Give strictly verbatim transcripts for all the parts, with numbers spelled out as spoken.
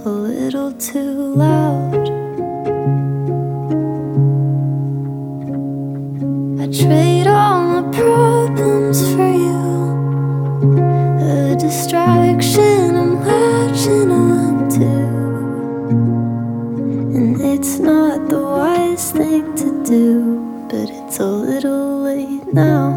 a little too loud. I trade all my problems for you, a distraction I'm latching on to. And it's not the wise thing to do, but it's a little late now.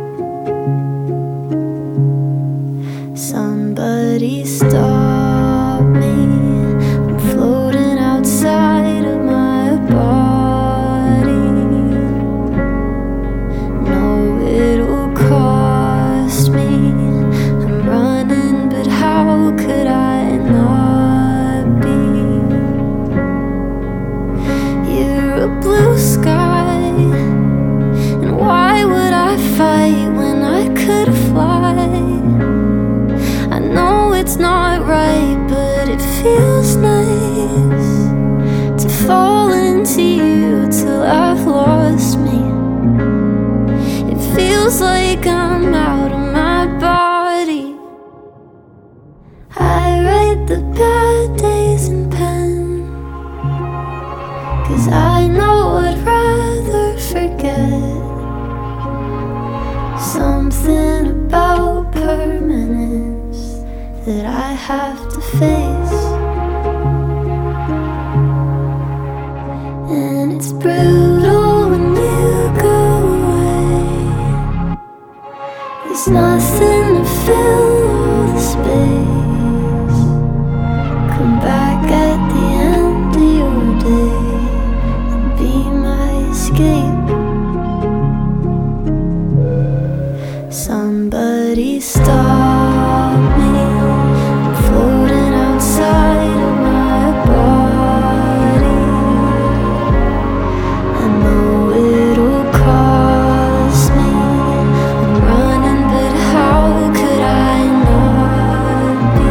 Somebody stop me, I'm floating outside of my body. No, it'll cost me, I'm running, but how could I not be? You're a blue sky, and why would I fight when I could fly? I know it's not right, but it feels nice to fall into you till I've lost me. It feels like I'm out of my body. I write the bad days in pen, 'cause I know I'd rather forget. Something about permanence that I have to face. And it's brutal when you go away. There's nothing to fill all the space. Come back at the end of your day and be my escape. Somebody stop me, I'm floating outside of my body. I know it'll cost me, I'm running, but how could I not be?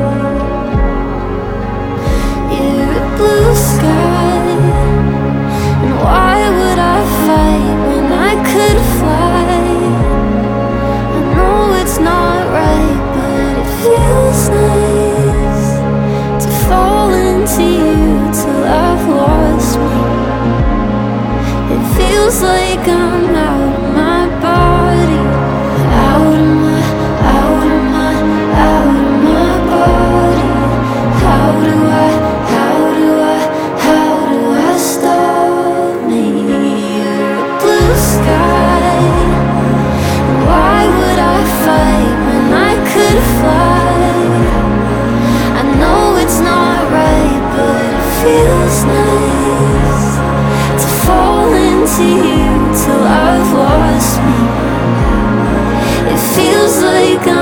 You're a blue sky, and why would I fight when I could fly? It's not right, but it feels nice to fall into you till I've lost me. It feels like I'm out of my body, out of my, out of my, out of my body. How do I, how do I, how do I stop me? You're a blue sky, why would I fight when I could fly? I know it's not right, but it feels nice to fall into you till I've lost me. It feels like I'm